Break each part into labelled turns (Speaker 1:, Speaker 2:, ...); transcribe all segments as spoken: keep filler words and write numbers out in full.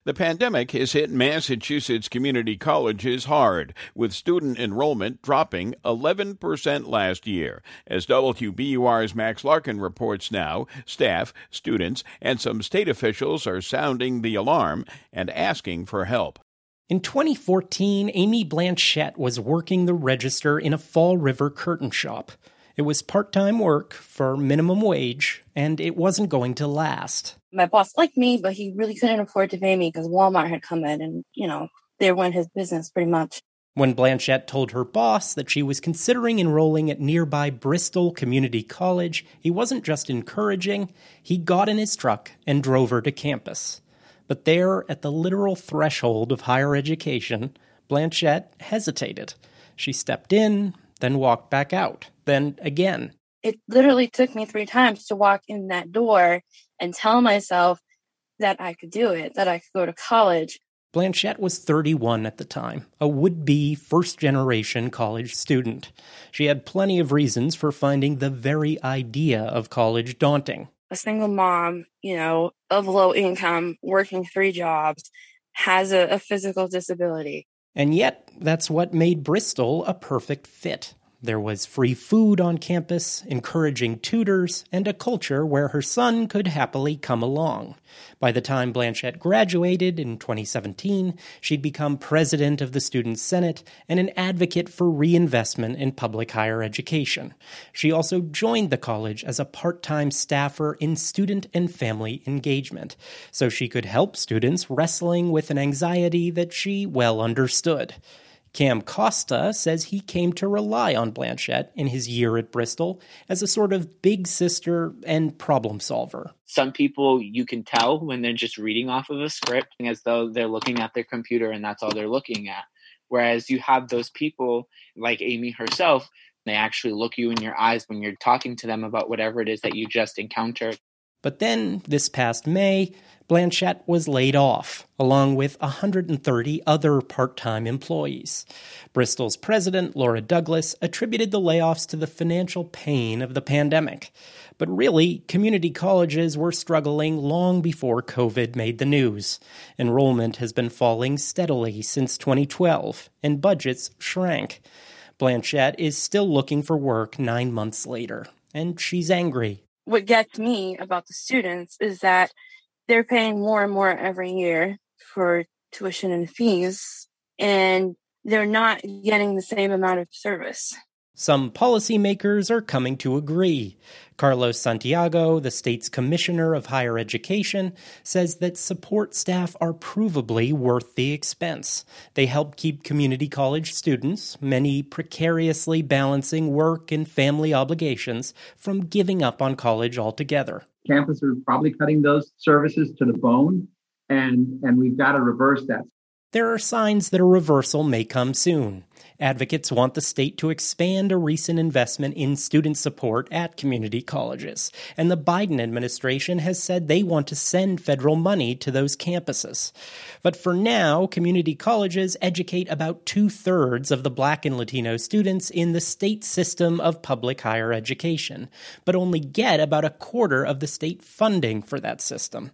Speaker 1: The pandemic has hit Massachusetts community colleges hard, with student enrollment dropping eleven percent last year. As W B U R's Max Larkin reports now, staff, students, and some state officials are sounding the alarm and asking for help.
Speaker 2: In twenty fourteen, Amy Blanchette was working the register in a Fall River curtain shop. It was part-time work for minimum wage, and it wasn't going to last.
Speaker 3: My boss liked me, but he really couldn't afford to pay me because Walmart had come in and, you know, they went his business pretty much.
Speaker 2: When Blanchette told her boss that she was considering enrolling at nearby Bristol Community College, he wasn't just encouraging, he got in his truck and drove her to campus. But there, at the literal threshold of higher education, Blanchette hesitated. She stepped in, then walked back out, then again.
Speaker 3: It literally took me three times to walk in that door and tell myself that I could do it, that I could go to college.
Speaker 2: Blanchette was thirty-one at the time, a would-be first-generation college student. She had plenty of reasons for finding the very idea of college daunting.
Speaker 3: A single mom, you know, of low income, working three jobs, has a, a physical disability.
Speaker 2: And yet, that's what made Bristol a perfect fit. There was free food on campus, encouraging tutors, and a culture where her son could happily come along. By the time Blanchette graduated in twenty seventeen, she'd become president of the Student Senate and an advocate for reinvestment in public higher education. She also joined the college as a part-time staffer in student and family engagement, so she could help students wrestling with an anxiety that she well understood. Cam Costa says he came to rely on Blanchette in his year at Bristol as a sort of big sister and problem solver.
Speaker 4: Some people you can tell when they're just reading off of a script as though they're looking at their computer and that's all they're looking at. Whereas you have those people like Amy herself, they actually look you in your eyes when you're talking to them about whatever it is that you just encountered.
Speaker 2: But then, this past May, Blanchette was laid off, along with one hundred thirty other part-time employees. Bristol's president, Laura Douglas, attributed the layoffs to the financial pain of the pandemic. But really, community colleges were struggling long before COVID made the news. Enrollment has been falling steadily since twenty twelve, and budgets shrank. Blanchette is still looking for work nine months later, and she's angry.
Speaker 3: What gets me about the students is that they're paying more and more every year for tuition and fees, and they're not getting the same amount of service.
Speaker 2: Some policymakers are coming to agree. Carlos Santiago, the state's commissioner of higher education, says that support staff are provably worth the expense. They help keep community college students, many precariously balancing work and family obligations, from giving up on college altogether.
Speaker 5: Campuses are probably cutting those services to the bone, and, and we've got to reverse that.
Speaker 2: There are signs that a reversal may come soon. Advocates want the state to expand a recent investment in student support at community colleges, and the Biden administration has said they want to send federal money to those campuses. But for now, community colleges educate about two-thirds of the Black and Latino students in the state system of public higher education, but only get about a quarter of the state funding for that system.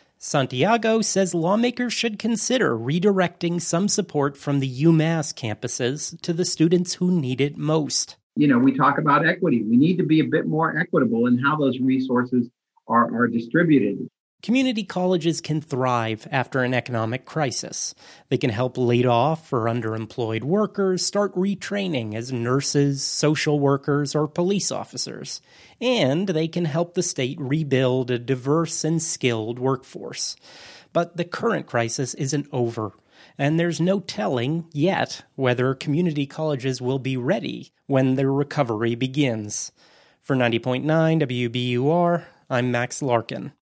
Speaker 2: Santiago says lawmakers should consider redirecting some support from the UMass campuses to the students who need it most.
Speaker 5: You know, we talk about equity. We need to be a bit more equitable in how those resources are, are distributed.
Speaker 2: Community colleges can thrive after an economic crisis. They can help laid off or underemployed workers start retraining as nurses, social workers, or police officers. And they can help the state rebuild a diverse and skilled workforce. But the current crisis isn't over, and there's no telling yet whether community colleges will be ready when their recovery begins. For ninety point nine W B U R, I'm Max Larkin.